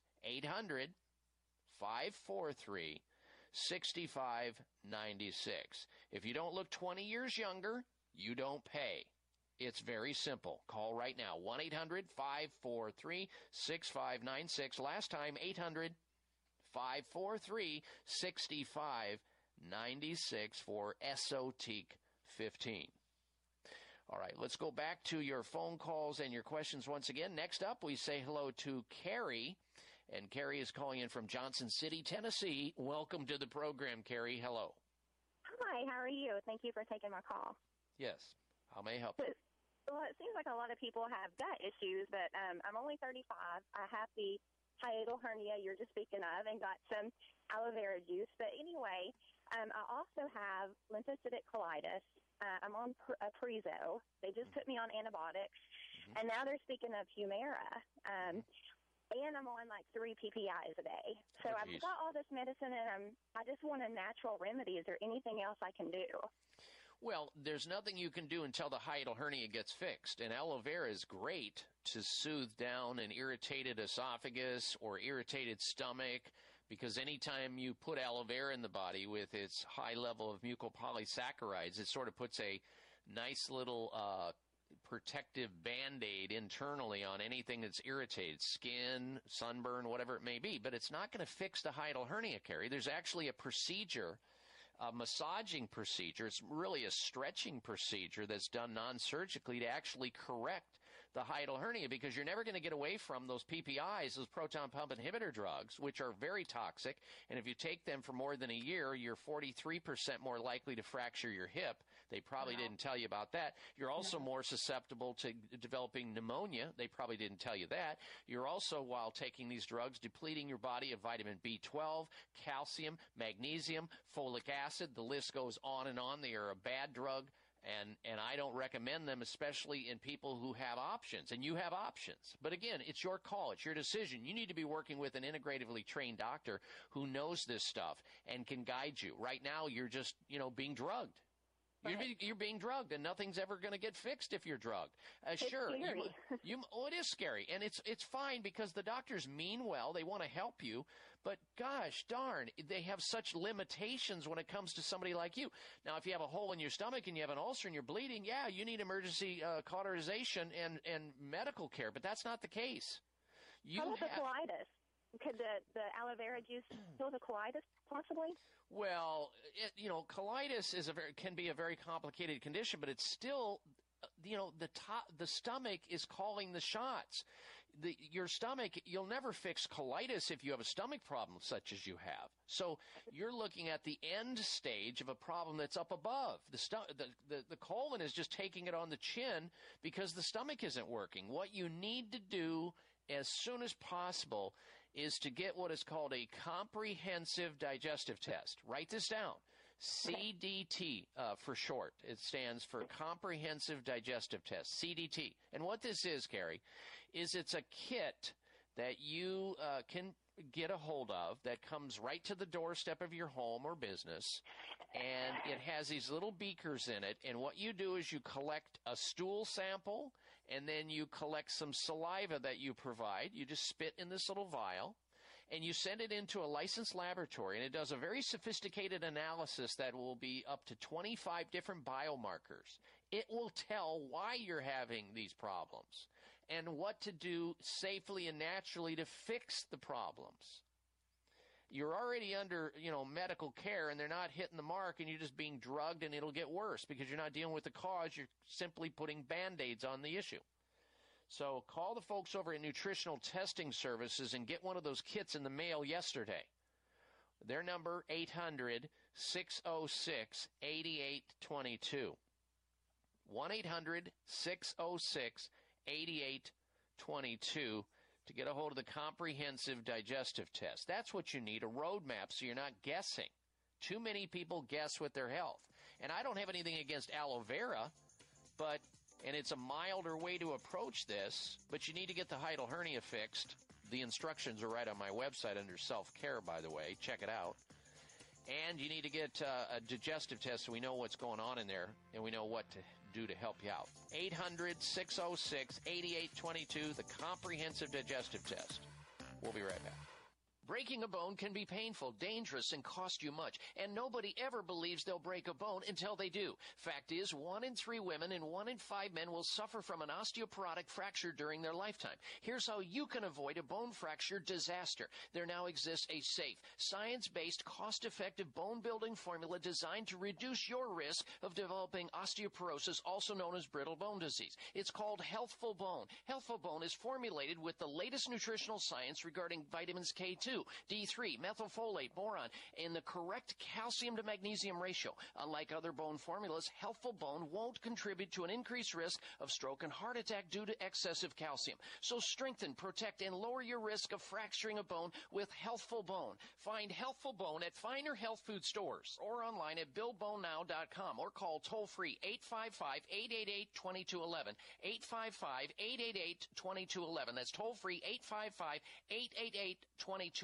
S2: 800-543-6596. If you don't look 20 years younger, you don't pay. It's very simple. Call right now, 1-800-543-6596. Last time, 800-543-6596 for Esotique 15. All right, let's go back to your phone calls and your questions once again. Next up, we say hello to Carrie, and Carrie is calling in from Johnson City, Tennessee. Welcome to the program, Carrie. Hello.
S19: Hi, how are you? Thank you for taking my call.
S2: Yes. How may I help you?
S19: Well, it seems like a lot of people have gut issues, but I'm only 35. I have the hiatal hernia you're just speaking of and got some aloe vera juice. But anyway, I also have lymphocytic colitis. I'm on Prizo. They just put me on antibiotics, and now they're speaking of Humira. And I'm on like 3 PPIs a day. So I've got all this medicine, and I just want a natural remedy. Is there anything else I can do?
S2: Well, there's nothing you can do until the hiatal hernia gets fixed. And aloe vera is great to soothe down an irritated esophagus or irritated stomach, because anytime you put aloe vera in the body with its high level of mucopolysaccharides, it sort of puts a nice little protective Band-Aid internally on anything that's irritated, skin, sunburn, whatever it may be. But it's not going to fix the hiatal hernia, Carrie. There's actually a procedure, a massaging procedure. It's really a stretching procedure that's done non-surgically to actually correct the hiatal hernia, because you're never going to get away from those PPIs, those proton pump inhibitor drugs, which are very toxic. And if you take them for more than a year, you're 43% more likely to fracture your hip. They probably didn't tell you about that. You're also more susceptible to developing pneumonia. They probably didn't tell you that. You're also, while taking these drugs, depleting your body of vitamin B12, calcium, magnesium, folic acid. The list goes on and on. They are a bad drug. And I don't recommend them, especially in people who have options. And you have options. But again, it's your call. It's your decision. You need to be working with an integratively trained doctor who knows this stuff and can guide you. Right now, you're just, being drugged. You're being drugged, and nothing's ever going to get fixed if you're drugged. Sure,
S19: scary.
S2: It is scary, and it's fine because the doctors mean well. They want to help you, but gosh darn, they have such limitations when it comes to somebody like you. Now, if you have a hole in your stomach and you have an ulcer and you're bleeding, yeah, you need emergency cauterization and medical care, but that's not the case.
S19: How about the colitis? Could the aloe vera juice heal the colitis possibly?
S2: Well, colitis can be a very complicated condition, but it's still, the stomach is calling the shots. your stomach, you'll never fix colitis if you have a stomach problem such as you have. So you're looking at the end stage of a problem that's up above. The colon is just taking it on the chin because the stomach isn't working. What you need to do as soon as possible is to get what is called a comprehensive digestive test. Write this down. CDT for short. It stands for Comprehensive Digestive Test, CDT. And what this is, Carrie, is it's a kit that you can get a hold of that comes right to the doorstep of your home or business, and it has these little beakers in it, and what you do is you collect a stool sample, and then you collect some saliva that you provide. You just spit in this little vial, and you send it into a licensed laboratory, and it does a very sophisticated analysis that will be up to 25 different biomarkers. It will tell why you're having these problems and what to do safely and naturally to fix the problems. You're already under, medical care, and they're not hitting the mark, and you're just being drugged, and it'll get worse because you're not dealing with the cause. You're simply putting Band-Aids on the issue. So call the folks over at Nutritional Testing Services and get one of those kits in the mail yesterday. Their number, 800-606-8822. 1-800-606-8822 to get a hold of the Comprehensive Digestive Test. That's what you need, a roadmap so you're not guessing. Too many people guess with their health. And I don't have anything against aloe vera, and it's a milder way to approach this, but you need to get the hiatal hernia fixed. The instructions are right on my website under self-care, by the way. Check it out. And you need to get a digestive test so we know what's going on in there and we know what to do to help you out. 800-606-8822, the Comprehensive Digestive Test. We'll be right back. Breaking a bone can be painful, dangerous, and cost you much. And nobody ever believes they'll break a bone until they do. Fact is, 1 in 3 women and 1 in 5 men will suffer from an osteoporotic fracture during their lifetime. Here's how you can avoid a bone fracture disaster. There now exists a safe, science-based, cost-effective bone-building formula designed to reduce your risk of developing osteoporosis, also known as brittle bone disease. It's called Healthful Bone. Healthful Bone is formulated with the latest nutritional science regarding vitamins K2, D3, methylfolate, boron, and the correct calcium to magnesium ratio. Unlike other bone formulas, Healthful Bone won't contribute to an increased risk of stroke and heart attack due to excessive calcium. So strengthen, protect, and lower your risk of fracturing a bone with Healthful Bone. Find Healthful Bone at finer health food stores or online at BuildBoneNow.com or call toll-free 855-888-2211. 855-888-2211. That's toll-free 855-888-2211.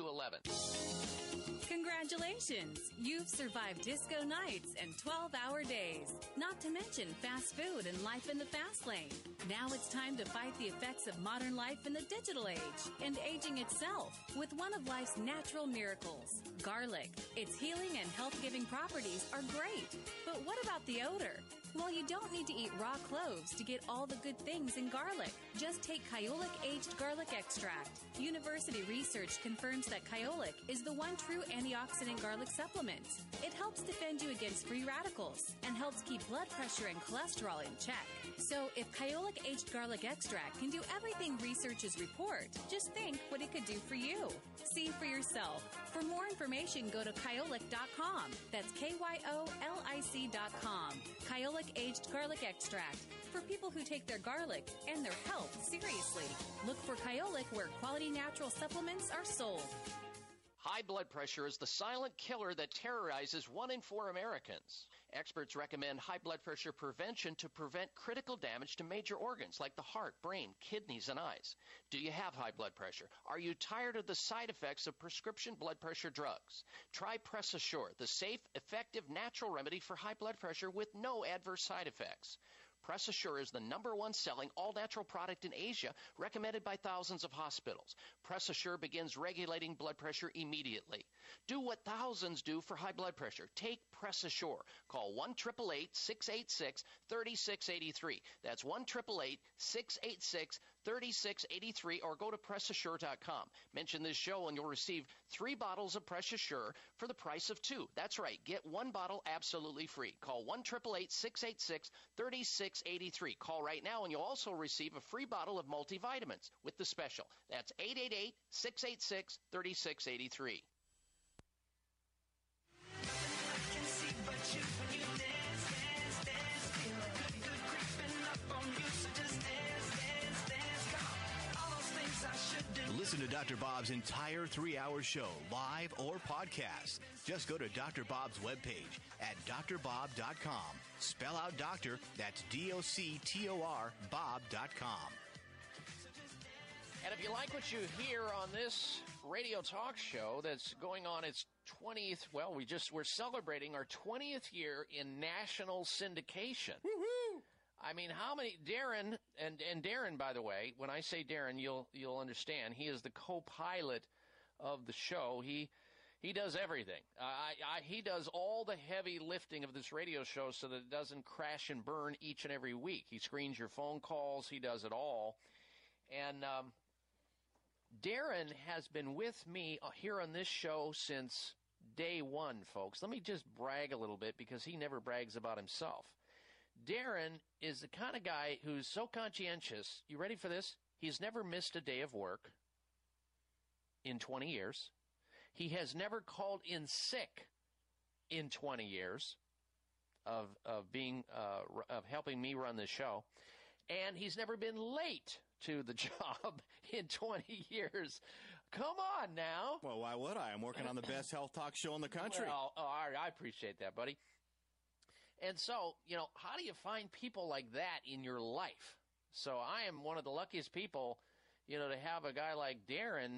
S5: Congratulations! You've survived disco nights and 12-hour days. Not to mention fast food and life in the fast lane. Now it's time to fight the effects of modern life in the digital age and aging itself with one of life's natural miracles, garlic. Its healing and health-giving properties are great. But what about the odor? Well, you don't need to eat raw cloves to get all the good things in garlic. Just take Kyolic Aged Garlic Extract. University research confirms that Kyolic is the one true antioxidant garlic supplement. It helps defend you against free radicals and helps keep blood pressure and cholesterol in check. So if Kyolic Aged Garlic Extract can do everything researchers report, just think what it could do for you. See for yourself. For more information, go to Kyolic.com. That's KYOLIC.com. Kyolic Aged Garlic Extract. For people who take their garlic and their health seriously. Look for Kyolic where quality natural supplements are sold.
S2: High blood pressure is the silent killer that terrorizes 1 in 4 Americans. Experts recommend high blood pressure prevention to prevent critical damage to major organs like the heart, brain, kidneys, and eyes. Do you have high blood pressure? Are you tired of the side effects of prescription blood pressure drugs? Try Press Assure, the safe, effective, natural remedy for high blood pressure with no adverse side effects. Press Assure is the #1 selling all-natural product in Asia, recommended by thousands of hospitals. Press Assure begins regulating blood pressure immediately. Do what thousands do for high blood pressure. Take Press Assure. Call 1-888-686-3683. That's 1-888-686-3683. 3683, or go to PressAssure.com. Mention this show and you'll receive 3 bottles of Press Assure for the price of 2. That's right. Get 1 bottle absolutely free. Call 1-888-686-3683. Call right now and you'll also receive a free bottle of multivitamins with the special. That's 888-686-3683.
S13: Listen to Dr. Bob's entire 3-hour show, live or podcast. Just go to Dr. Bob's webpage at drbob.com. Spell out doctor, that's D-O-C-T-O-R, Bob.com.
S2: And if you like what you hear on this radio talk show that's going on its 20th, well, we're celebrating our 20th year in national syndication. Woohoo! I mean, how many, Darren, and Darren, by the way, when I say Darren, you'll understand, he is the co-pilot of the show. He does everything. He does all the heavy lifting of this radio show so that it doesn't crash and burn each and every week. He screens your phone calls. He does it all. And Darren has been with me here on this show since day one, folks. Let me just brag a little bit because he never brags about himself. Darren is the kind of guy who's so conscientious. You ready for this? He's never missed a day of work in 20 years. He has never called in sick in 20 years of helping me run this show. And he's never been late to the job in 20 years. Come on now.
S20: Well, why would I? I'm working on the best health talk show in the country.
S2: Well, I appreciate that, buddy. And so, how do you find people like that in your life? So I am one of the luckiest people, to have a guy like Darren,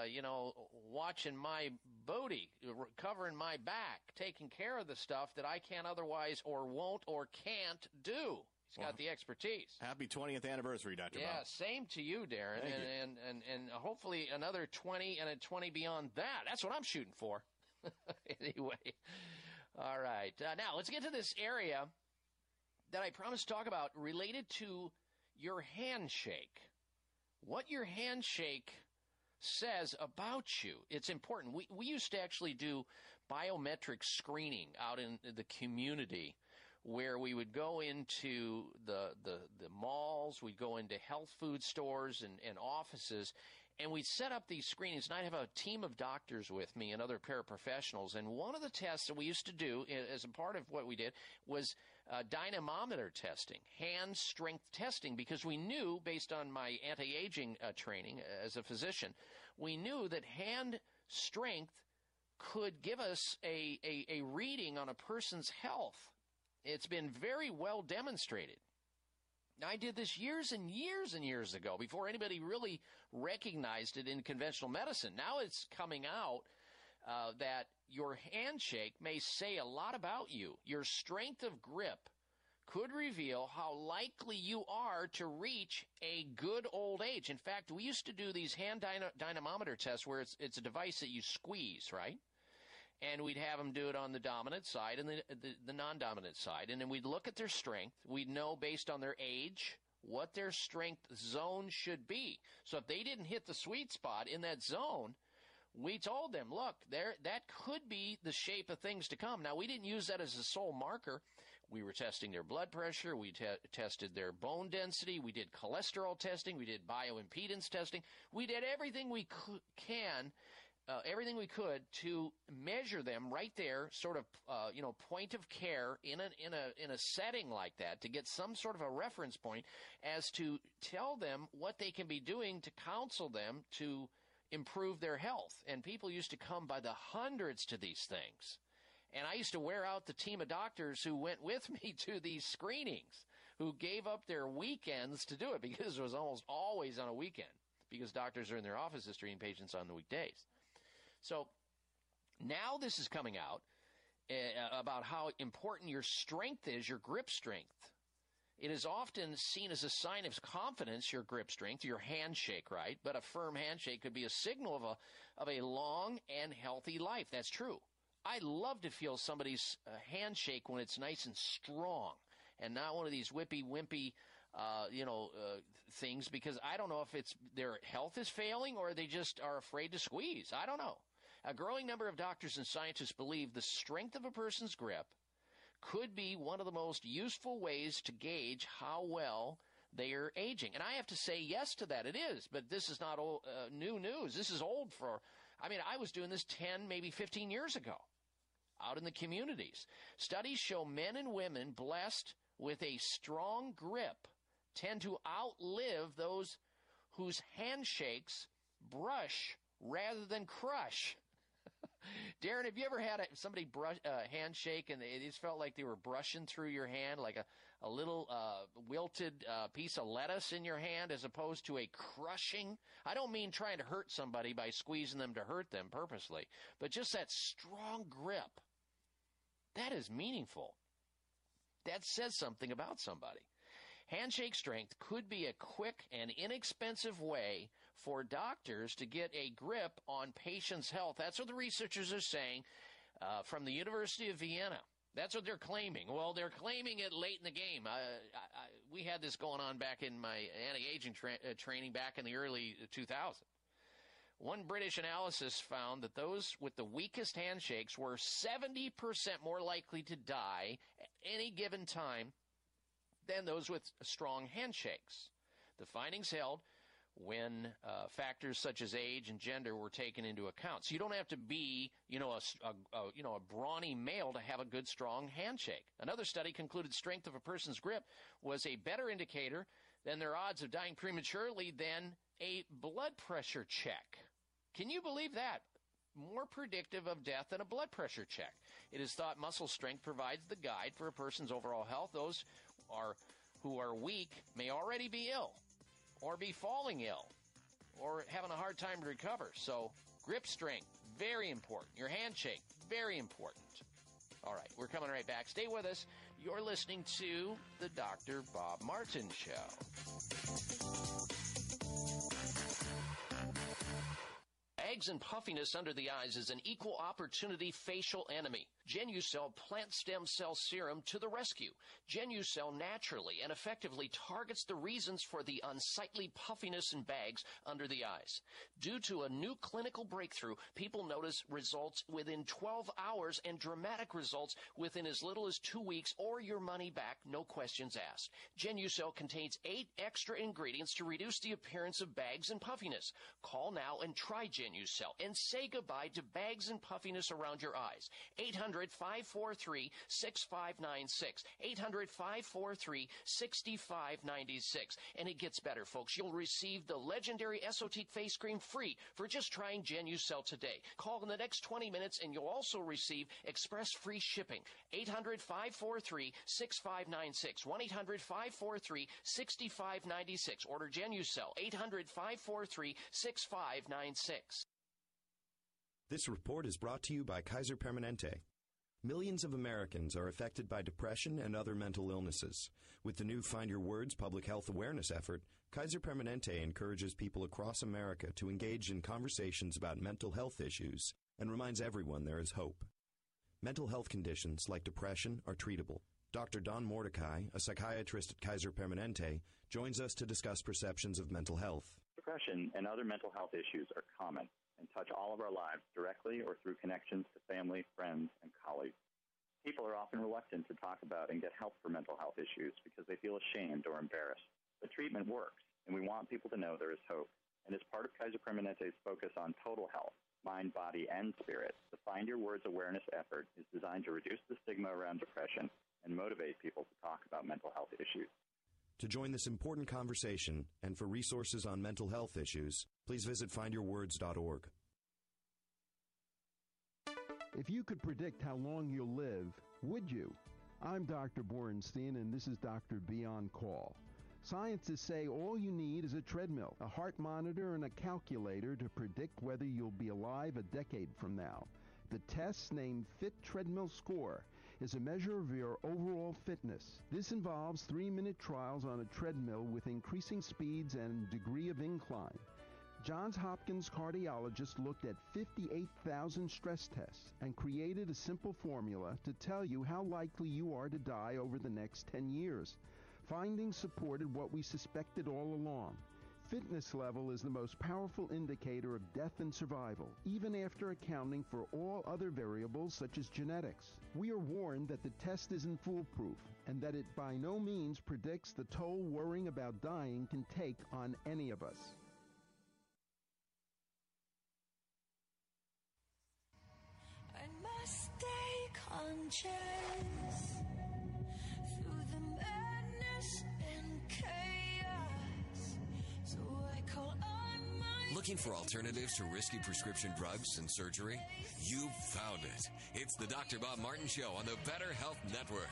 S2: watching my booty, covering my back, taking care of the stuff that I can't otherwise or won't or can't do. He's got the expertise.
S20: Happy 20th anniversary, Dr. Bob.
S2: Yeah, same to you, Darren.
S20: Thank you.
S2: And hopefully another 20 and a 20 beyond that. That's what I'm shooting for. Anyway. All right. Now, let's get to this area that I promised to talk about related to your handshake. What your handshake says about you. It's important. We used to actually do biometric screening out in the community where we would go into the malls, we'd go into health food stores and offices, and we'd set up these screenings, and I'd have a team of doctors with me and other paraprofessionals. And one of the tests that we used to do as a part of what we did was dynamometer testing, hand strength testing, because we knew, based on my anti-aging training as a physician, we knew that hand strength could give us a reading on a person's health. It's been very well demonstrated. I did this years and years and years ago before anybody really recognized it in conventional medicine. Now it's coming out that your handshake may say a lot about you. Your strength of grip could reveal how likely you are to reach a good old age. In fact, we used to do these hand dynamometer tests where it's a device that you squeeze, right? And we'd have them do it on the dominant side and the non-dominant side. And then we'd look at their strength. We'd know based on their age what their strength zone should be. So if they didn't hit the sweet spot in that zone, we told them, look, that could be the shape of things to come. Now, we didn't use that as a sole marker. We were testing their blood pressure. We tested their bone density. We did cholesterol testing. We did bioimpedance testing. We did everything we could to measure them right there, sort of, point of care in a setting like that, to get some sort of a reference point as to tell them what they can be doing to counsel them to improve their health. And people used to come by the hundreds to these things. And I used to wear out the team of doctors who went with me to these screenings, who gave up their weekends to do it, because it was almost always on a weekend, because doctors are in their offices treating patients on the weekdays. So now this is coming out about how important your strength is, your grip strength. It is often seen as a sign of confidence, your grip strength, your handshake, right? But a firm handshake could be a signal of a long and healthy life. That's true. I love to feel somebody's handshake when it's nice and strong and not one of these whippy-wimpy things, because I don't know if it's their health is failing or they just are afraid to squeeze. I don't know. A growing number of doctors and scientists believe the strength of a person's grip could be one of the most useful ways to gauge how well they are aging. And I have to say yes to that. It is, but this is not old, new news. This is old I was doing this 10, maybe 15 years ago out in the communities. Studies show men and women blessed with a strong grip tend to outlive those whose handshakes brush rather than crush. Darren, have you ever had somebody brush a handshake and it just felt like they were brushing through your hand, like a little wilted piece of lettuce in your hand, as opposed to a crushing? I don't mean trying to hurt somebody by squeezing them to hurt them purposely, but just that strong grip. That is meaningful. That says something about somebody. Handshake strength could be a quick and inexpensive way for doctors to get a grip on patients' health. That's what the researchers are saying from the University of Vienna. That's what they're claiming. Well, they're claiming it late in the game. We had this going on back in my anti-aging training back in the early 2000s. One British analysis found that those with the weakest handshakes were 70% more likely to die at any given time than those with strong handshakes. The findings held when factors such as age and gender were taken into account. So you don't have to be, a brawny male to have a good, strong handshake. Another study concluded strength of a person's grip was a better indicator than their odds of dying prematurely than a blood pressure check. Can you believe that? More predictive of death than a blood pressure check. It is thought muscle strength provides the guide for a person's overall health. Those who are weak may already be ill, or be falling ill, or having a hard time to recover. So grip strength, very important. Your handshake, very important. All right, we're coming right back. Stay with us. You're listening to the Dr. Bob Martin Show. Bags and puffiness under the eyes is an equal opportunity facial enemy. Genucell Plant Stem Cell Serum to the rescue. Genucell naturally and effectively targets the reasons for the unsightly puffiness and bags under the eyes. Due to a new clinical breakthrough, people notice results within 12 hours and dramatic results within as little as 2 weeks, or your money back, no questions asked. Genucell contains 8 extra ingredients to reduce the appearance of bags and puffiness. Call now and try Genucell and say goodbye to bags and puffiness around your eyes. 800-543-6596. 800-543-6596. And it gets better, folks. You'll receive the legendary Esotique face cream free for just trying Genucell today. Call in the next 20 minutes and you'll also receive express free shipping. 800-543-6596. 1-800-543-6596. Order Genucell. 800-543-6596.
S21: This report is brought to you by Kaiser Permanente. Millions of Americans are affected by depression and other mental illnesses. With the new Find Your Words public health awareness effort, Kaiser Permanente encourages people across America to engage in conversations about mental health issues and reminds everyone there is hope. Mental health conditions like depression are treatable. Dr. Don Mordecai, a psychiatrist at Kaiser Permanente, joins us to discuss perceptions of mental health.
S22: Depression and other mental health issues are common and touch all of our lives directly or through connections to family, friends, and colleagues. People are often reluctant to talk about and get help for mental health issues because they feel ashamed or embarrassed. But treatment works, and we want people to know there is hope. And as part of Kaiser Permanente's focus on total health, mind, body, and spirit, the Find Your Words awareness effort is designed to reduce the stigma around depression and motivate people to talk about mental health issues.
S21: To join this important conversation and for resources on mental health issues, please visit findyourwords.org.
S9: If you could predict how long you'll live, would you? I'm Dr. Borenstein, and this is Dr. B on Call. Scientists say all you need is a treadmill, a heart monitor, and a calculator to predict whether you'll be alive a decade from now. The test, named Fit Treadmill Score, is a measure of your overall fitness. This involves 3-minute trials on a treadmill with increasing speeds and degree of incline. Johns Hopkins cardiologists looked at 58,000 stress tests and created a simple formula to tell you how likely you are to die over the next 10 years. Findings supported what we suspected all along. Fitness level is the most powerful indicator of death and survival, even after accounting for all other variables such as genetics. We are warned that the test isn't foolproof and that it by no means predicts the toll worrying about dying can take on any of us.
S17: I must stay conscious through the madness and chaos. So I call on my...
S10: Looking for alternatives to risky prescription drugs and surgery? You found it. It's the Dr. Bob Martin Show on the Better Health Network.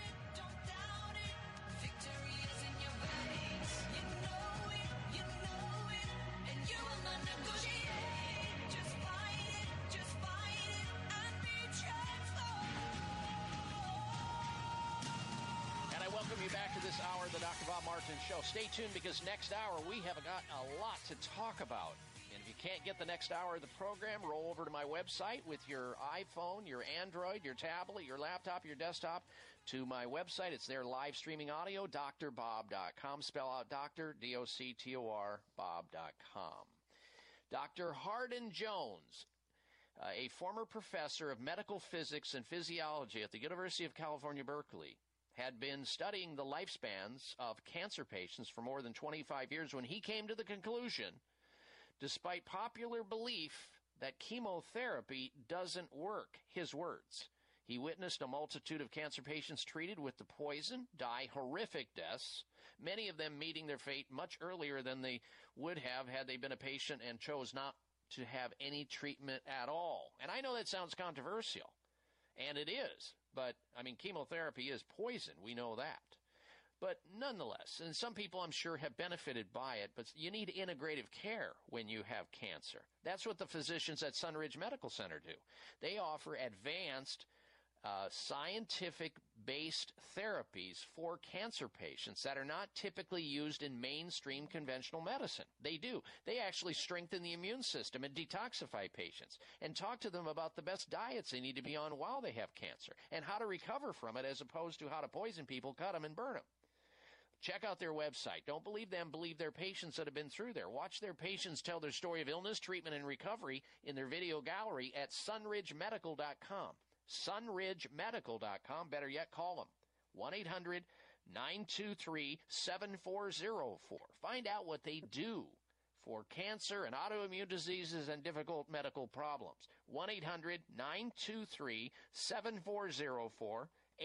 S2: Hour of the Dr. Bob Martin Show. Stay tuned because next hour we have got a lot to talk about. And if you can't get the next hour of the program, roll over to my website with your iPhone, your Android, your tablet, your laptop, your desktop to my website. It's there live streaming audio, drbob.com. Spell out doctor, D-O-C-T-O-R, bob.com. Dr. Hardin Jones, a former professor of medical physics and physiology at the University of California, Berkeley, had been studying the lifespans of cancer patients for more than 25 years when he came to the conclusion, despite popular belief, that chemotherapy doesn't work. His words. He witnessed a multitude of cancer patients treated with the poison die horrific deaths, many of them meeting their fate much earlier than they would have had they been a patient and chose not to have any treatment at all. And I know that sounds controversial, and it is. But, I mean, chemotherapy is poison. We know that. But nonetheless, and some people I'm sure have benefited by it, but you need integrative care when you have cancer. That's what the physicians at Sunridge Medical Center do. They offer advanced scientific-based therapies for cancer patients that are not typically used in mainstream conventional medicine. They do. They actually strengthen the immune system and detoxify patients and talk to them about the best diets they need to be on while they have cancer and how to recover from it as opposed to how to poison people, cut them, and burn them. Check out their website. Don't believe them. Believe their patients that have been through there. Watch their patients tell their story of illness, treatment, and recovery in their video gallery at sunridgemedical.com. sunridgemedical.com. Better yet, call them. 1-800-923-7404. Find out what they do for cancer and autoimmune diseases and difficult medical problems. 1-800-923-7404.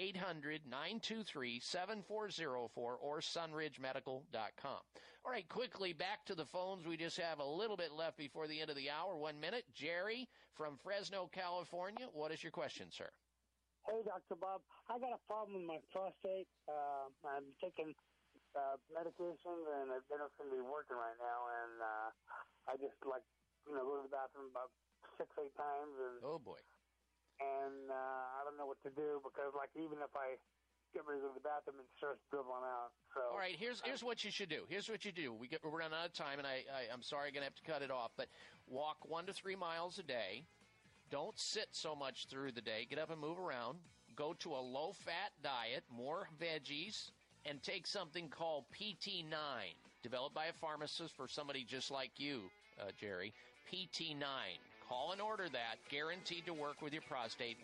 S2: 800-923-7404 or sunridgemedical.com. All right, quickly back to the phones. We just have a little bit left before the end of the hour. 1 minute. Jerry from Fresno, California. What is your question, sir?
S1: Hey, Dr. Bob. I got a problem with my prostate. I'm taking medications, and they don't seem to be working right now. And I just, go to the bathroom about 6-8 times. And,
S2: oh, boy.
S1: And I don't know what to do because, even if I get ready to go to the bathroom, it starts dribbling out. So,
S2: all right, here's what you should do. Here's what you do. We're running out of time, and I'm sorry I'm going to have to cut it off, but walk 1 to 3 miles a day. Don't sit so much through the day. Get up and move around. Go to a low-fat diet, more veggies, and take something called PT9, developed by a pharmacist for somebody just like you, Jerry. PT9. Call and order that. Guaranteed to work with your prostate.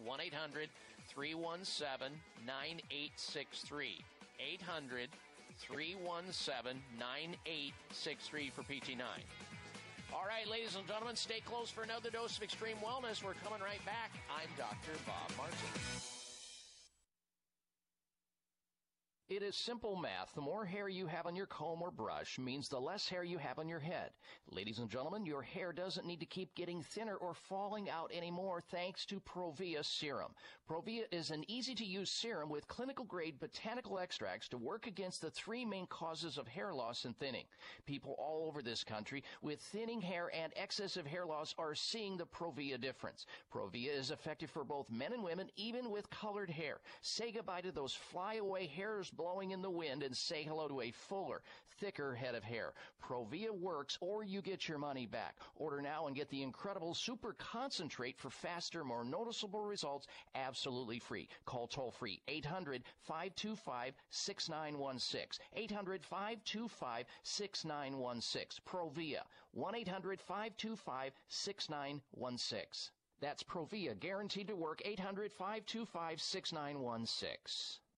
S2: 1-800-317-9863. 800-317-9863 for PT9. All right, ladies and gentlemen, stay close for another dose of Extreme Wellness. We're coming right back. I'm Dr. Bob Martin. It is simple math. The more hair you have on your comb or brush means the less hair you have on your head. Ladies and gentlemen, your hair doesn't need to keep getting thinner or falling out anymore thanks to Provia Serum. Provia is an easy-to-use serum with clinical-grade botanical extracts to work against the 3 main causes of hair loss and thinning. People all over this country with thinning hair and excessive hair loss are seeing the Provia difference. Provia is effective for both men and women, even with colored hair. Say goodbye to those flyaway hairs blowing in the wind and say hello to a fuller, thicker head of hair. Provia works, or you get your money back. Order now and get the incredible Super Concentrate for faster, more noticeable results absolutely free. Call toll-free 800-525-6916. 800-525-6916. Provia. 1-800-525-6916. That's Provia, guaranteed to work. 800-525-6916.